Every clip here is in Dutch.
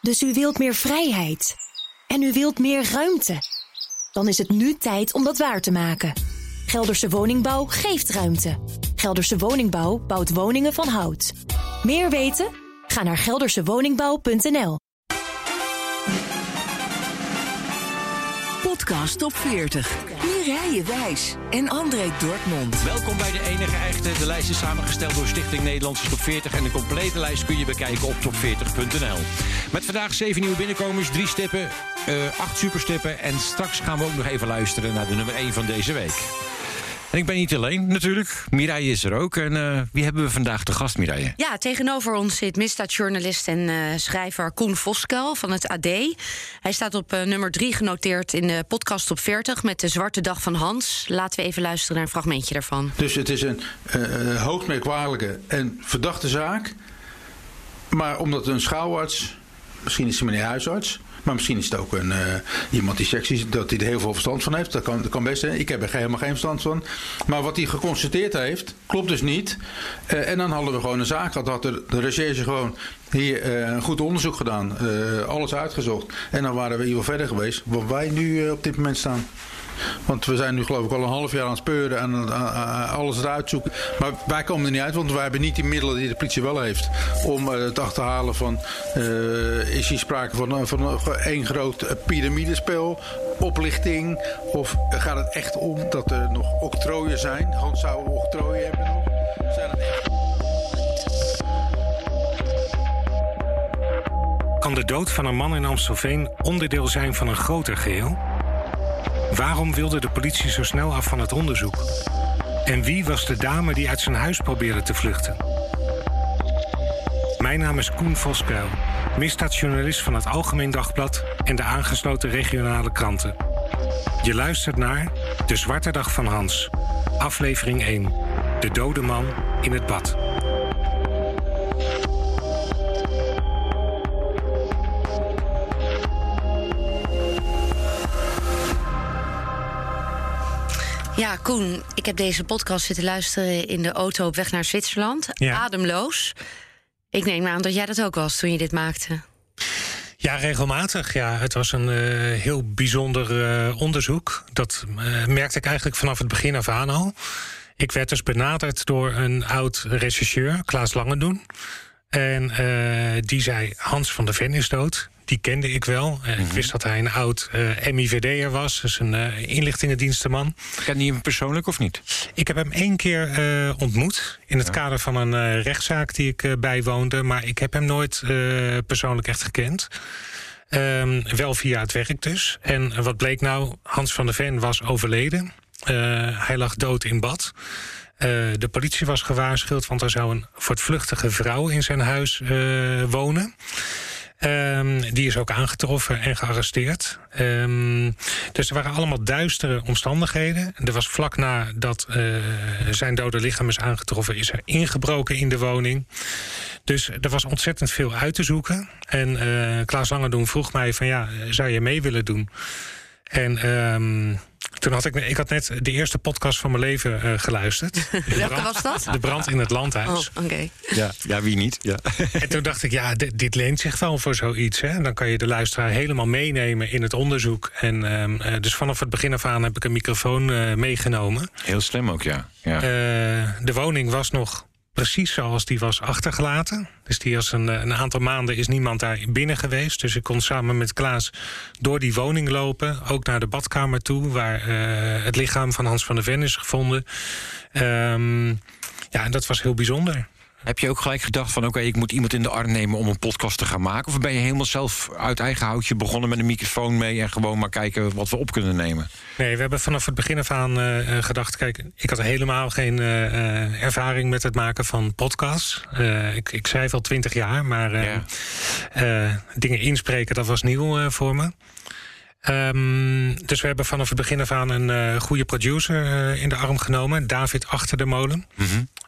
Dus u wilt meer vrijheid. En u wilt meer ruimte. Dan is het nu tijd om dat waar te maken. Gelderse Woningbouw geeft ruimte. Gelderse Woningbouw bouwt woningen van hout. Meer weten? Ga naar geldersewoningbouw.nl. Podcast Top 40. Mireille Wijs en André Dortmund. Welkom bij de enige echte. De lijst is samengesteld door Stichting Nederlandse Top 40... en de complete lijst kun je bekijken op top40.nl. Met vandaag 7 nieuwe binnenkomers, 3 stippen, 8 superstippen... en straks gaan we ook nog even luisteren naar de nummer 1 van deze week. En ik ben niet alleen, natuurlijk. Mireille is er ook. En wie hebben we vandaag te gast, Mireille? Ja, tegenover ons zit misdaadjournalist en schrijver Koen Voskuil van het AD. Hij staat op nummer 3 genoteerd in de podcast Top 40... met de Zwarte Dag van Hans. Laten we even luisteren naar een fragmentje daarvan. Dus het is een hoogst merkwaardige en verdachte zaak. Maar omdat een schouwarts, misschien is hij meneer huisarts... maar misschien is het ook iemand die seks is, dat hij er heel veel verstand van heeft. Dat kan best zijn. Ik heb er helemaal geen verstand van. Maar wat hij geconstateerd heeft, klopt dus niet. En dan hadden we gewoon een zaak gehad. Had de recherche gewoon hier een goed onderzoek gedaan. Alles uitgezocht. En dan waren we hier wel verder geweest. Waar wij nu op dit moment staan. Want we zijn nu geloof ik al een half jaar aan het speuren en alles eruit zoeken. Maar wij komen er niet uit, want wij hebben niet die middelen die de politie wel heeft. Om het achterhalen van, is hier sprake van één groot piramidespel, oplichting? Of gaat het echt om dat er nog octrooien zijn? Gewoon zouden we octrooien hebben nog? Zijn het echt... Kan de dood van een man in Amstelveen onderdeel zijn van een groter geheel? Waarom wilde de politie zo snel af van het onderzoek? En wie was de dame die uit zijn huis probeerde te vluchten? Mijn naam is Koen Voskuil, misdaadjournalist van het Algemeen Dagblad en de aangesloten regionale kranten. Je luistert naar De Zwarte Dag van Hans, aflevering 1, De dode man in het bad. Ja, Koen, ik heb deze podcast zitten luisteren in de auto op weg naar Zwitserland. Ja. Ademloos. Ik neem aan dat jij dat ook was toen je dit maakte. Ja, regelmatig. Ja, het was een heel bijzonder onderzoek. Dat merkte ik eigenlijk vanaf het begin af aan al. Ik werd dus benaderd door een oud-rechercheur, Klaas Langendoen. En die zei, Hans van der Ven is dood. Die kende ik wel. Ik wist dat hij een oud MIVD'er was. Dus een inlichtingendienstenman. Kende je hem persoonlijk of niet? Ik heb hem 1 keer ontmoet. In het kader van een rechtszaak die ik bijwoonde. Maar ik heb hem nooit persoonlijk echt gekend. Wel via het werk dus. En wat bleek nou? Hans van der Ven was overleden. Hij lag dood in bad. De politie was gewaarschuwd, want er zou een voortvluchtige vrouw in zijn huis wonen. Die is ook aangetroffen en gearresteerd. Dus er waren allemaal duistere omstandigheden. Er was vlak nadat zijn dode lichaam is aangetroffen, is er ingebroken in de woning. Dus er was ontzettend veel uit te zoeken. En Klaas Langendoen vroeg mij van ja, zou je mee willen doen? En toen had ik had net de eerste podcast van mijn leven geluisterd. Welke was dat? De brand in het landhuis. Oh, oké. Ja, wie niet? Ja. En toen dacht ik, ja, dit leent zich wel voor zoiets. Hè? Dan kan je de luisteraar helemaal meenemen in het onderzoek. En dus vanaf het begin af aan heb ik een microfoon meegenomen. Heel slim ook, ja. De woning was nog precies zoals die was achtergelaten. Dus die was een aantal maanden is niemand daar binnen geweest. Dus ik kon samen met Klaas door die woning lopen. Ook naar de badkamer toe, waar het lichaam van Hans van der Ven is gevonden. Ja, en dat was heel bijzonder. Heb je ook gelijk gedacht van oké, ik moet iemand in de arm nemen om een podcast te gaan maken? Of ben je helemaal zelf uit eigen houtje begonnen met een microfoon mee en gewoon maar kijken wat we op kunnen nemen? Nee, we hebben vanaf het begin af aan gedacht, kijk, ik had helemaal geen ervaring met het maken van podcasts. Ik schrijf al 20 jaar, maar dingen inspreken, dat was nieuw voor me. Dus we hebben vanaf het begin af aan een goede producer in de arm genomen. David Achter de Molen.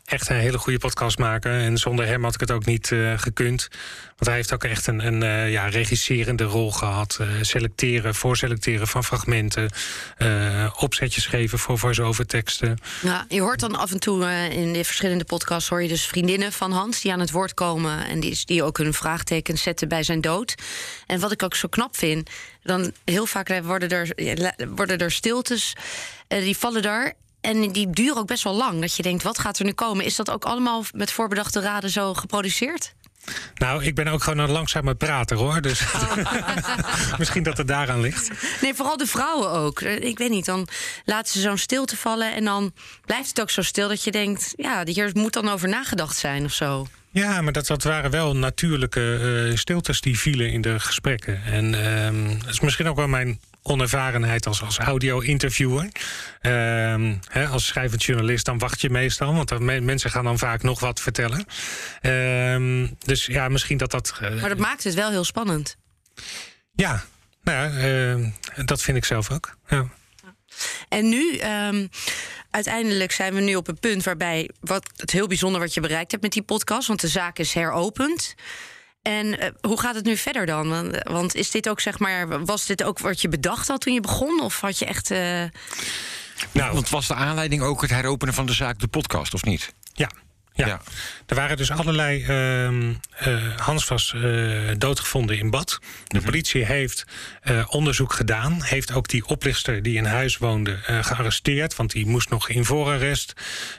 echt een hele goede podcastmaker. En zonder hem had ik het ook niet gekund. Want hij heeft ook echt een regisserende rol gehad. Voorselecteren van fragmenten. Opzetjes geven voor voice-over teksten. Ja, je hoort dan af en toe in de verschillende podcasts... hoor je dus vriendinnen van Hans die aan het woord komen... en die ook hun vraagtekens zetten bij zijn dood. En wat ik ook zo knap vind... dan heel vaak worden er stiltes, die vallen daar... en die duren ook best wel lang. Dat je denkt, wat gaat er nu komen? Is dat ook allemaal met voorbedachte raden zo geproduceerd? Nou, ik ben ook gewoon een langzame prater, hoor. Dus misschien dat het daaraan ligt. Nee, vooral de vrouwen ook. Ik weet niet, dan laten ze zo'n stilte vallen... en dan blijft het ook zo stil dat je denkt... ja, hier moet dan over nagedacht zijn of zo. Ja, maar dat waren wel natuurlijke stiltes die vielen in de gesprekken. En dat is misschien ook wel mijn onervarenheid als audio-interviewer. Als schrijvend journalist, dan wacht je meestal... want mensen gaan dan vaak nog wat vertellen. Dus ja, misschien dat... Maar dat maakt het wel heel spannend. Ja, nou ja, dat vind ik zelf ook. Ja. En nu... uiteindelijk zijn we nu op een punt waarbij... het heel bijzonder wat je bereikt hebt met die podcast... want de zaak is heropend. En hoe gaat het nu verder dan? Want is dit ook, zeg maar, was dit ook wat je bedacht had toen je begon? Of had je echt... Nou, want was de aanleiding ook het heropenen van de zaak, de podcast, of niet? Ja. Er waren dus allerlei... Hans was doodgevonden in bad. De politie heeft onderzoek gedaan. Heeft ook die oplichter die in huis woonde gearresteerd... want die moest nog in voorarrest.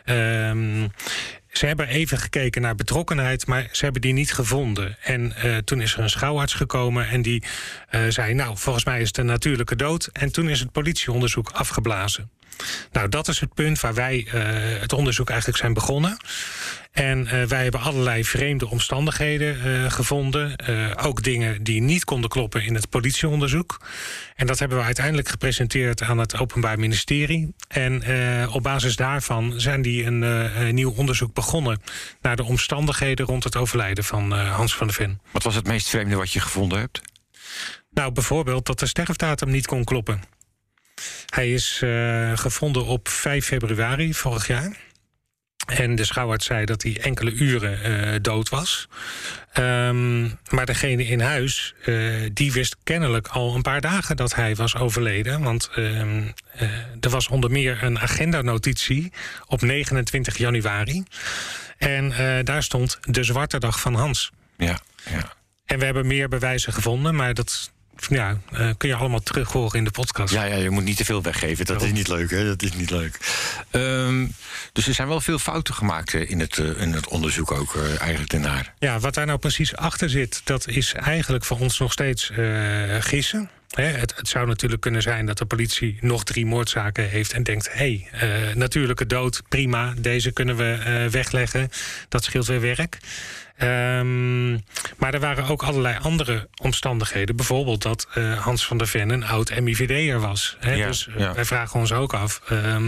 Ze hebben even gekeken naar betrokkenheid... maar ze hebben die niet gevonden. En toen is er een schouwarts gekomen en die zei... nou, volgens mij is het een natuurlijke dood. En toen is het politieonderzoek afgeblazen. Nou, dat is het punt waar wij het onderzoek eigenlijk zijn begonnen. En wij hebben allerlei vreemde omstandigheden gevonden. Ook dingen die niet konden kloppen in het politieonderzoek. En dat hebben we uiteindelijk gepresenteerd aan het Openbaar Ministerie. En op basis daarvan zijn die een nieuw onderzoek begonnen... naar de omstandigheden rond het overlijden van Hans van der Ven. Wat was het meest vreemde wat je gevonden hebt? Nou, bijvoorbeeld dat de sterfdatum niet kon kloppen. Hij is gevonden op 5 februari vorig jaar. En de schouwarts zei dat hij enkele uren dood was. Maar degene in huis, die wist kennelijk al een paar dagen dat hij was overleden. Want er was onder meer een agendanotitie op 29 januari. En daar stond de zwarte dag van Hans. Ja. En we hebben meer bewijzen gevonden, maar dat... Ja, kun je allemaal terug horen in de podcast. Ja, je moet niet te veel weggeven. Dat is niet leuk, hè? Dat is niet leuk. Dus er zijn wel veel fouten gemaakt in het onderzoek ook eigenlijk daarnaar. Ja, wat daar nou precies achter zit... dat is eigenlijk voor ons nog steeds gissen. Het zou natuurlijk kunnen zijn dat de politie nog 3 moordzaken heeft... en denkt, natuurlijke dood, prima, deze kunnen we wegleggen. Dat scheelt weer werk. Maar er waren ook allerlei andere omstandigheden. Bijvoorbeeld dat Hans van der Ven een oud MIVD'er was. Dus wij vragen ons ook af...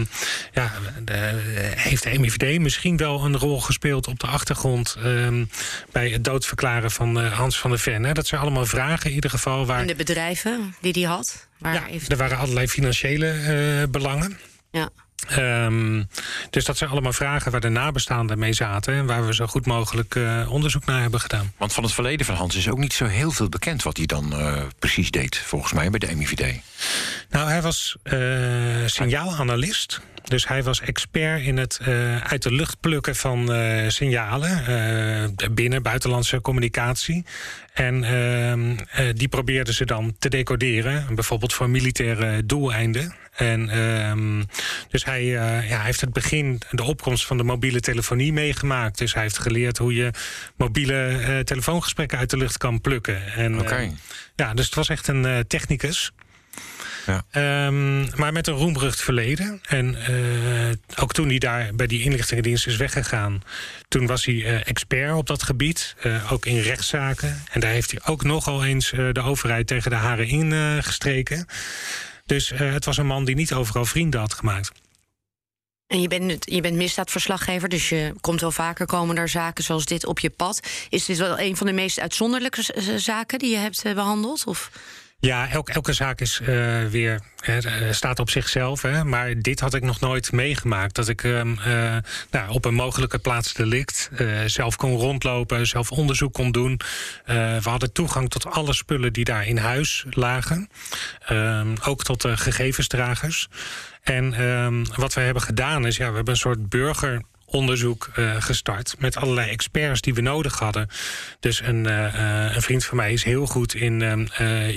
heeft de MIVD misschien wel een rol gespeeld op de achtergrond... bij het doodverklaren van Hans van der Ven? Dat zijn allemaal vragen in ieder geval. En de bedrijven die hij had? Er waren allerlei financiële belangen. Ja. Dus dat zijn allemaal vragen waar de nabestaanden mee zaten... en waar we zo goed mogelijk onderzoek naar hebben gedaan. Want van het verleden van Hans is ook niet zo heel veel bekend... wat hij dan precies deed, volgens mij, bij de MIVD. Nou, hij was signaalanalist. Dus hij was expert in het uit de lucht plukken van signalen... binnen- buitenlandse communicatie. En die probeerden ze dan te decoderen, bijvoorbeeld voor militaire doeleinden. En dus hij heeft het begin, de opkomst van de mobiele telefonie meegemaakt. Dus hij heeft geleerd hoe je mobiele telefoongesprekken uit de lucht kan plukken. En, dus het was echt een technicus. Ja. Maar met een roemrucht verleden. En ook toen hij daar bij die inlichtingendienst is weggegaan... toen was hij expert op dat gebied, ook in rechtszaken. En daar heeft hij ook nogal eens de overheid tegen de haren ingestreken. Dus het was een man die niet overal vrienden had gemaakt. En je bent misdaadverslaggever, dus je komt wel vaker komen er zaken zoals dit op je pad. Is dit wel een van de meest uitzonderlijke zaken die je hebt behandeld? Of? Ja, elke zaak is weer staat op zichzelf. Hè, maar dit had ik nog nooit meegemaakt. Dat ik op een mogelijke plaatsdelict zelf kon rondlopen, zelf onderzoek kon doen. We hadden toegang tot alle spullen die daar in huis lagen. Ook tot de gegevensdragers. En wat we hebben gedaan is, we hebben een soort burgeronderzoek gestart met allerlei experts die we nodig hadden. Dus een vriend van mij is heel goed in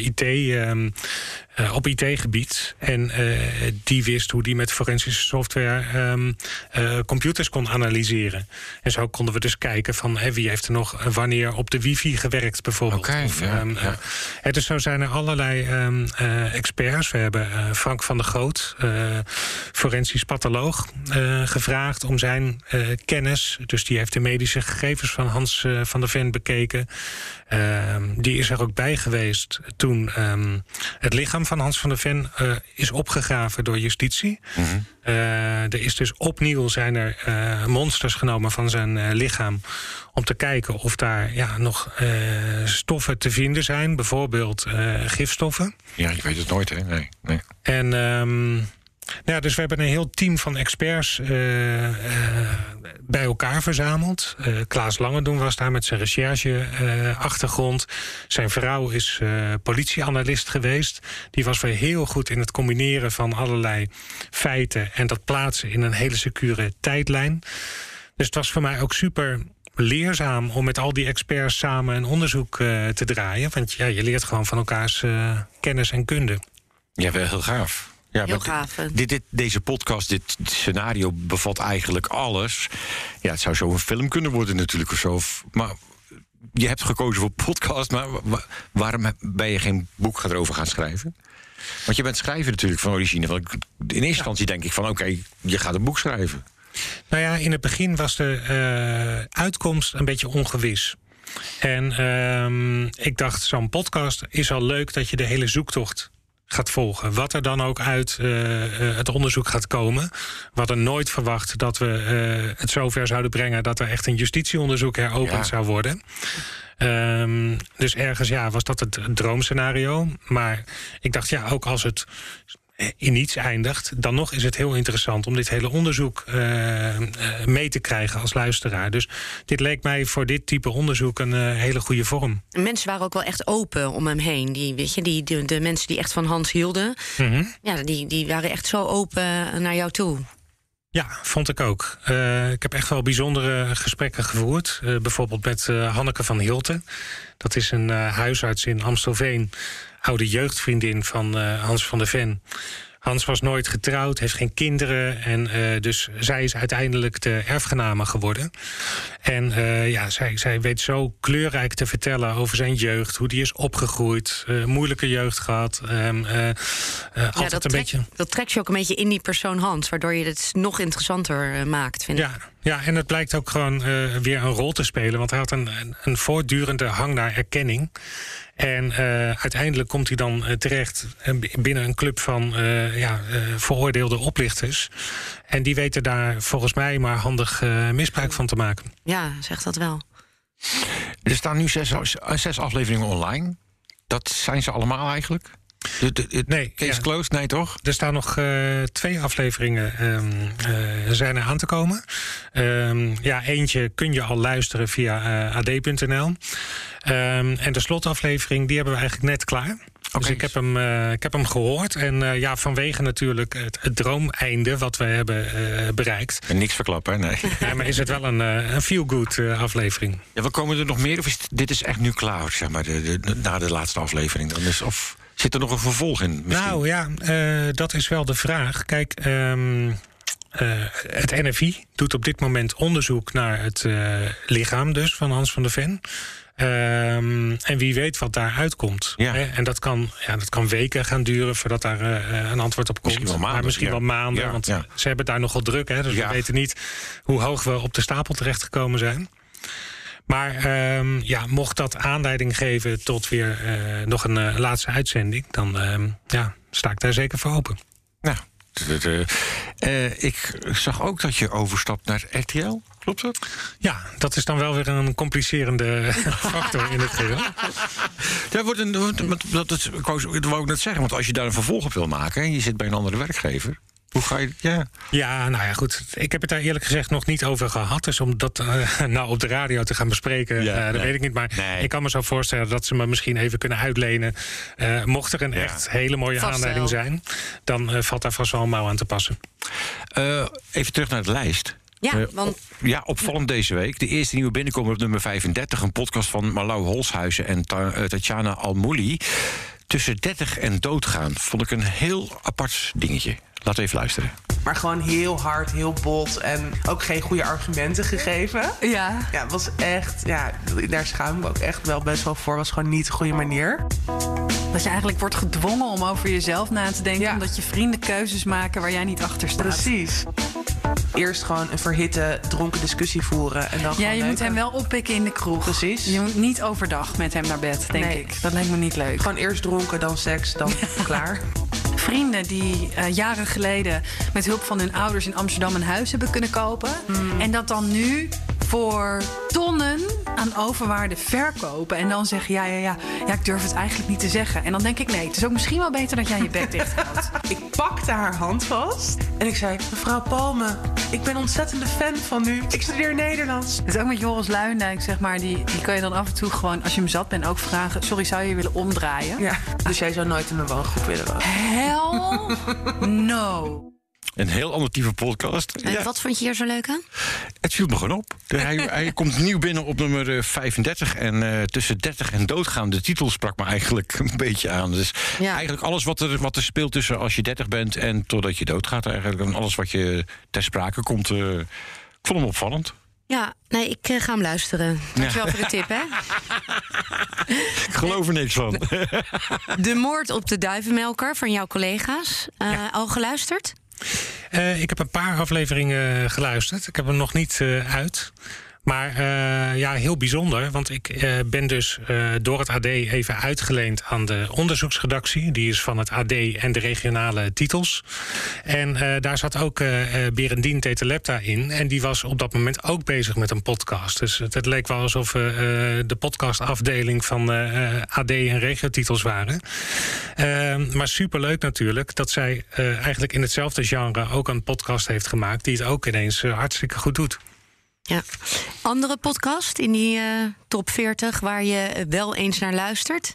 op IT-gebied. En die wist hoe die met forensische software computers kon analyseren. En zo konden we dus kijken van wie heeft er nog wanneer op de wifi gewerkt bijvoorbeeld. Dus zo zijn er allerlei experts. We hebben Frank van der Goot, forensisch patholoog, gevraagd om zijn kennis. Dus die heeft de medische gegevens van Hans van der Ven bekeken. Die is er ook bij geweest toen het lichaam van Hans van der Ven is opgegraven door justitie. Mm-hmm. Er is dus opnieuw zijn er monsters genomen van zijn lichaam om te kijken of daar nog stoffen te vinden zijn. Bijvoorbeeld gifstoffen. Ja, je weet het nooit, hè? Nee. En dus we hebben een heel team van experts bij elkaar verzameld. Klaas Langedoen was daar met zijn recherche-achtergrond. Zijn vrouw is politieanalist geweest. Die was weer heel goed in het combineren van allerlei feiten en dat plaatsen in een hele secure tijdlijn. Dus het was voor mij ook super leerzaam om met al die experts samen een onderzoek te draaien. Want je leert gewoon van elkaars kennis en kunde. Ja, wel heel gaaf. Ja, heel gaaf. Deze podcast, dit scenario bevat eigenlijk alles. Ja, het zou zo een film kunnen worden natuurlijk of zo. Maar je hebt gekozen voor podcast, maar waarom ben je geen boek erover gaan schrijven? Want je bent schrijver natuurlijk van origine. In eerste instantie denk ik van oké, je gaat een boek schrijven. Nou ja, in het begin was de uitkomst een beetje ongewis. En ik dacht, zo'n podcast is al leuk dat je de hele zoektocht gaat volgen. Wat er dan ook uit het onderzoek gaat komen. We hadden nooit verwacht dat we het zover zouden brengen dat er echt een justitieonderzoek heropend zou worden. Dus ergens was dat het droomscenario. Maar ik dacht ook als het in niets eindigt, dan nog is het heel interessant om dit hele onderzoek mee te krijgen als luisteraar. Dus dit leek mij voor dit type onderzoek een hele goede vorm. Mensen waren ook wel echt open om hem heen. De mensen die echt van Hans hielden, die waren echt zo open naar jou toe. Ja, vond ik ook. Ik heb echt wel bijzondere gesprekken gevoerd. Bijvoorbeeld met Hanneke van Hilten. Dat is een huisarts in Amstelveen. Oude jeugdvriendin van Hans van der Ven. Hans was nooit getrouwd, heeft geen kinderen. En dus zij is uiteindelijk de erfgename geworden. En zij weet zo kleurrijk te vertellen over zijn jeugd. Hoe die is opgegroeid. Moeilijke jeugd gehad. Dat trekt je ook een beetje in die persoon Hans. Waardoor je het nog interessanter maakt, vind ik. Ja, en het blijkt ook gewoon weer een rol te spelen. Want hij had een voortdurende hang naar erkenning. En uiteindelijk komt hij dan terecht binnen een club van veroordeelde oplichters. En die weten daar volgens mij maar handig misbruik van te maken. Ja, zegt dat wel. Er staan nu 6 afleveringen online. Dat zijn ze allemaal eigenlijk? Nee, case closed? Nee, toch? Er staan nog 2 afleveringen zijn er aan te komen. Eentje kun je al luisteren via ad.nl. En de slotaflevering, die hebben we eigenlijk net klaar. Dus ik heb hem gehoord. En vanwege natuurlijk het droomeinde wat we hebben bereikt. En niks verklappen, nee. Ja, maar is het wel een feel-good aflevering. Ja, we komen er nog meer? Of dit is echt nu klaar, zeg maar, na de laatste aflevering? Dan is, of zit er nog een vervolg in? Misschien? Nou ja, dat is wel de vraag. Kijk, het NFI doet op dit moment onderzoek naar het lichaam dus van Hans van der Ven. En wie weet wat daar uitkomt. Ja. En dat kan weken gaan duren voordat daar een antwoord op komt. Misschien wel maanden, want ze hebben daar nogal druk. Hè, dus we weten niet hoe hoog we op de stapel terechtgekomen zijn. Maar mocht dat aanleiding geven tot weer nog een laatste uitzending, dan sta ik daar zeker voor open. Nou, Ik zag ook dat je overstapt naar RTL. Klopt dat? Ja, dat is dan wel weer een complicerende factor in het geheel. Dat wou ik net zeggen, want als je daar een vervolg op wil maken en je zit bij een andere werkgever, hoe ga je... Ja, nou ja, goed. Ik heb het daar eerlijk gezegd nog niet over gehad. Dus om dat nou op de radio te gaan bespreken, dat weet ik niet. Maar ik kan me zo voorstellen dat ze me misschien even kunnen uitlenen. Mocht er een echt hele mooie aanleiding zijn, dan valt daar vast wel een mouw aan te passen. Even terug naar de lijst. Ja, want... opvallend deze week. De eerste nieuwe binnenkomer op nummer 35. Een podcast van Marlau Holshuizen en Tatjana Al-Mouli. Tussen 30 en doodgaan. Vond ik een heel apart dingetje. Laten we even luisteren. Maar gewoon heel hard, heel bot en ook geen goede argumenten gegeven. Ja. Ja, het was echt, daar schaam ik me ook echt wel best wel voor. Was gewoon niet de goede manier. Dat je eigenlijk wordt gedwongen om over jezelf na te denken. Omdat je vrienden keuzes maken waar jij niet achter staat. Precies. Eerst gewoon een verhitte, dronken discussie voeren. En dan je moet hem wel oppikken in de kroeg. Precies. Je moet niet overdag met hem naar bed, denk ik. Dat lijkt me niet leuk. Gewoon eerst dronken, dan seks, dan klaar. Vrienden die jaren geleden met hulp van hun ouders in Amsterdam een huis hebben kunnen kopen. En dat dan nu voor tonnen aan overwaarde verkopen. En dan zeggen, ja, ik durf het eigenlijk niet te zeggen. En dan denk ik, nee, het is ook misschien wel beter dat jij je bek dicht houdt. Ik pakte haar hand vast en ik zei, mevrouw Palme, ik ben ontzettende fan van u. Ik studeer Nederlands. Het is ook met Joris Luijendijk, zeg maar, die kan je dan af en toe gewoon, als je hem zat bent, ook vragen, sorry, zou je je willen omdraaien? Ja, dus jij zou nooit in een woongroep willen wonen? Hell no. Een heel ander type podcast. En wat vond je hier zo leuk aan? Het viel me gewoon op. Hij komt nieuw binnen op nummer 35. En tussen 30 en doodgaan. De titel sprak me eigenlijk een beetje aan. Dus eigenlijk alles wat er speelt tussen als je 30 bent en totdat je doodgaat. Eigenlijk. En alles wat je ter sprake komt. Ik vond hem opvallend. Ja, nee, ik ga hem luisteren. Dankjewel voor de tip, hè? Ik geloof er niks van. De moord op de duivenmelker van jouw collega's. Al geluisterd? Ik heb een paar afleveringen geluisterd. Ik heb hem nog niet uit. Maar heel bijzonder, want ik ben dus door het AD even uitgeleend aan de onderzoeksredactie. Die is van het AD en de regionale titels. En daar zat ook Berendien Tetelepta in. En die was op dat moment ook bezig met een podcast. Dus het leek wel alsof de podcastafdeling van AD en regiotitels waren. Maar superleuk natuurlijk dat zij eigenlijk in hetzelfde genre ook een podcast heeft gemaakt die het ook ineens hartstikke goed doet. Ja. Andere podcast in die top 40 waar je wel eens naar luistert?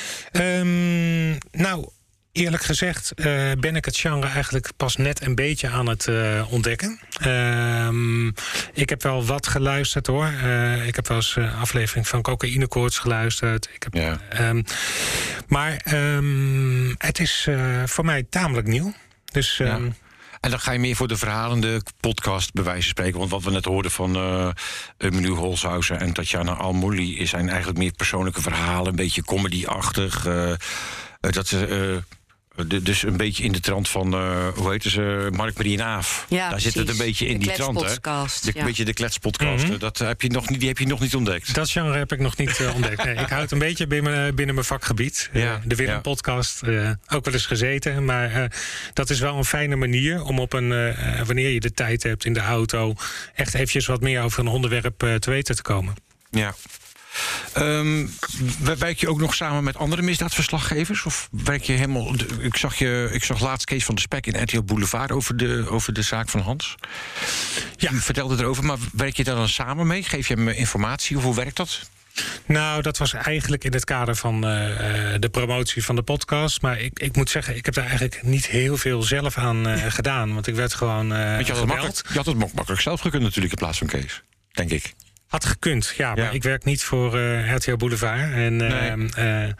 Eerlijk gezegd ben ik het genre eigenlijk pas net een beetje aan het ontdekken. Ik heb wel wat geluisterd hoor. Ik heb wel eens een aflevering van Cocaïnekoorts geluisterd. Maar het is voor mij tamelijk nieuw. Dus... En dan ga je meer voor de verhalende podcast bij wijze van spreken. Want wat we net hoorden van Manu Holshuizen en Tatjana Al-Mouli zijn eigenlijk meer persoonlijke verhalen, een beetje comedy-achtig. Dat ze dus een beetje in de trant van, hoe heet ze, Mark-Marie en Aaf. Ja, daar precies. zit het een beetje in die trant. Een beetje de kletspodcast. Die heb je nog niet ontdekt. Dat genre heb ik nog niet ontdekt. Nee, ik houd het een beetje binnen mijn vakgebied. De Willem-podcast, ook wel eens gezeten. Maar dat is wel een fijne manier om op wanneer je de tijd hebt in de auto, echt eventjes wat meer over een onderwerp te weten te komen. Ja. Werk je ook nog samen met andere misdaadverslaggevers? Of werk je helemaal... Ik zag laatst Kees van der Spek in RTL Boulevard over de zaak van Hans. Ja. U vertelde erover, maar werk je daar dan samen mee? Geef je hem informatie of hoe werkt dat? Nou, dat was eigenlijk in het kader van de promotie van de podcast. Maar ik moet zeggen, ik heb daar eigenlijk niet heel veel zelf aan gedaan. Want ik werd gewoon je had het makkelijk zelf gekund natuurlijk in plaats van Kees, denk ik. Had gekund, ja, maar ik werk niet voor RTL Boulevard. En,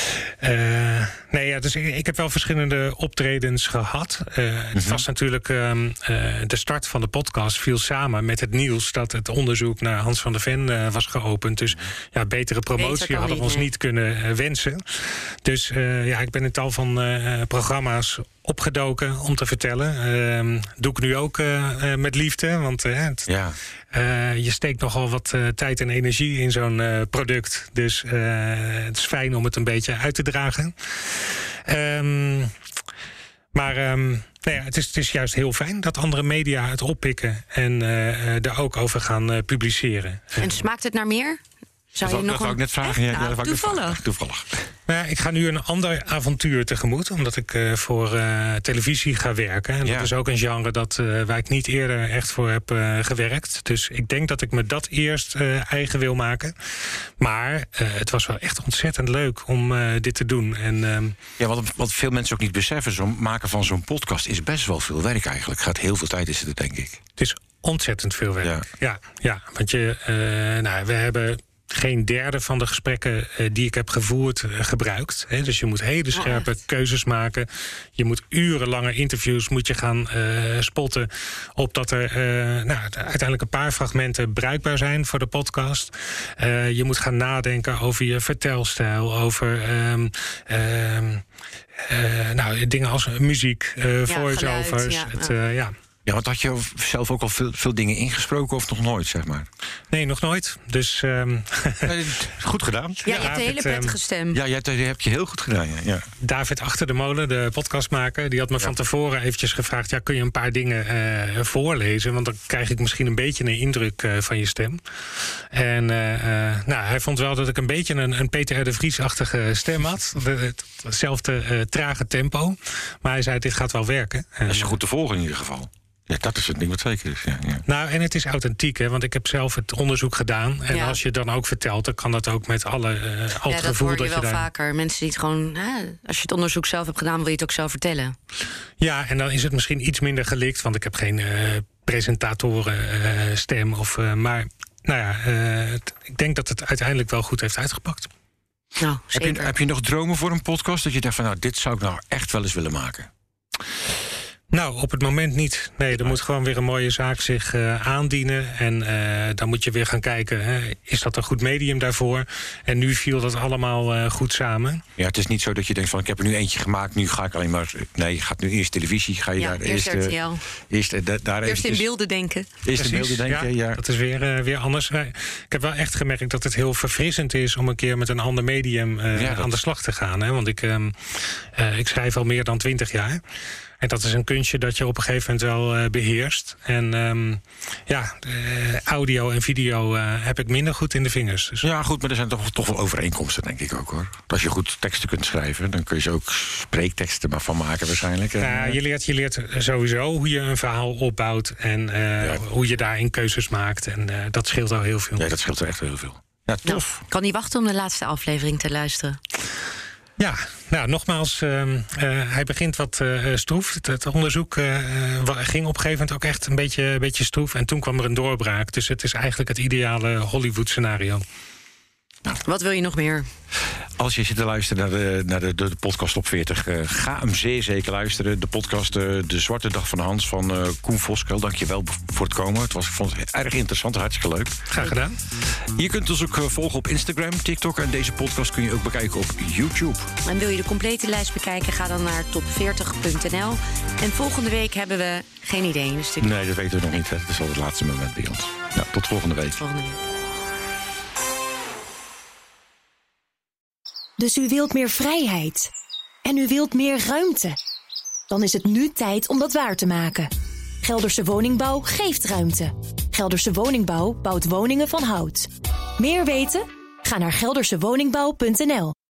dus ik heb wel verschillende optredens gehad. Het was natuurlijk de start van de podcast viel samen met het nieuws dat het onderzoek naar Hans van der Ven was geopend. Dus betere promotie hadden we ons niet kunnen wensen. Dus ik ben in tal van programma's opgedoken om te vertellen. Doe ik nu ook met liefde, want je steekt nogal wat tijd en energie in zo'n product. Dus het is fijn om het een beetje uit te dragen. Maar het is juist heel fijn dat andere media het oppikken en er ook over gaan publiceren. En smaakt het naar meer? Dat wou ik net vragen. Ja, toevallig. Nou, ik ga nu een ander avontuur tegemoet, omdat ik voor televisie ga werken. En dat is ook een genre waar ik niet eerder echt voor heb gewerkt. Dus ik denk dat ik me dat eerst eigen wil maken. Maar het was wel echt ontzettend leuk om dit te doen. En, wat veel mensen ook niet beseffen, maken van zo'n podcast is best wel veel werk eigenlijk. Gaat heel veel tijd in zitten, denk ik. Het is ontzettend veel werk. Ja, want we hebben geen derde van de gesprekken die ik heb gevoerd gebruikt. Dus je moet hele scherpe keuzes maken. Je moet urenlange interviews gaan spotten, opdat er uiteindelijk een paar fragmenten bruikbaar zijn voor de podcast. Je moet gaan nadenken over je vertelstijl, over dingen als muziek, voice-overs. Ja, want had je zelf ook al veel dingen ingesproken of nog nooit, zeg maar? Nee, nog nooit. Dus goed gedaan. Ja, je hebt een hele prettige stem. Ja, dat heb je heel goed gedaan. Ja. David Achter de Molen, de podcastmaker, die had me van tevoren eventjes gevraagd: kun je een paar dingen voorlezen? Want dan krijg ik misschien een beetje een indruk van je stem. En hij vond wel dat ik een beetje een Peter R. de Vries-achtige stem had. Hetzelfde trage tempo. Maar hij zei: dit gaat wel werken. Dat is goed te volgen in ieder geval. Ja, dat is het ding wat zeker is. Ja. Nou, en het is authentiek, hè, want ik heb zelf het onderzoek gedaan. En als je het dan ook vertelt, dan kan dat ook met al het gevoel dat hoor je dat je wel vaker. Mensen die het gewoon, als je het onderzoek zelf hebt gedaan, wil je het ook zelf vertellen. Ja, en dan is het misschien iets minder gelikt, want ik heb geen presentatorenstem. Maar ik denk dat het uiteindelijk wel goed heeft uitgepakt. Nou, heb je nog dromen voor een podcast? Dat je denkt van, dit zou ik nou echt wel eens willen maken? Nou, op het moment niet. Nee, er moet gewoon weer een mooie zaak zich aandienen. En dan moet je weer gaan kijken, is dat een goed medium daarvoor? En nu viel dat allemaal goed samen. Ja, het is niet zo dat je denkt van, ik heb er nu eentje gemaakt, nu ga ik alleen maar... Nee, je gaat nu eerst televisie, ga je daar eerst RTL. Eerst in beelden denken. Eerst in beelden denken, ja. Dat is weer anders. Ik heb wel echt gemerkt dat het heel verfrissend is om een keer met een ander medium aan de slag te gaan. Hè? Want ik schrijf al meer dan 20 jaar. En dat is een kunstje dat je op een gegeven moment wel beheerst. En audio en video heb ik minder goed in de vingers. Dus. Ja, goed, maar er zijn toch wel overeenkomsten, denk ik ook, hoor. Als je goed teksten kunt schrijven, dan kun je ze ook spreekteksten maar van maken waarschijnlijk. Ja, je leert sowieso hoe je een verhaal opbouwt en hoe je daarin keuzes maakt. En dat scheelt al heel veel. Ja, dat scheelt echt heel veel. Ja, tof. Nou, kan niet wachten om de laatste aflevering te luisteren. Ja, nou, nogmaals, hij begint wat stroef. Het onderzoek ging op een gegeven moment ook echt een beetje stroef. En toen kwam er een doorbraak. Dus het is eigenlijk het ideale Hollywood-scenario. Nou, wat wil je nog meer? Als je zit te luisteren naar de podcast Top 40... ga hem zeer zeker luisteren. De podcast De Zwarte Dag van Hans van Koen Voskuil. Dank je wel voor het komen. Ik vond het erg interessant, hartstikke leuk. Graag gedaan. Je kunt ons ook volgen op Instagram, TikTok... en deze podcast kun je ook bekijken op YouTube. En wil je de complete lijst bekijken, ga dan naar top40.nl. En volgende week hebben we geen idee in de studio. Nee, dat weten we nog niet. Hè. Dat is al het laatste moment bij ons. Nou, tot volgende week. Dus u wilt meer vrijheid. En u wilt meer ruimte. Dan is het nu tijd om dat waar te maken. Gelderse Woningbouw geeft ruimte. Gelderse Woningbouw bouwt woningen van hout. Meer weten? Ga naar geldersewoningbouw.nl.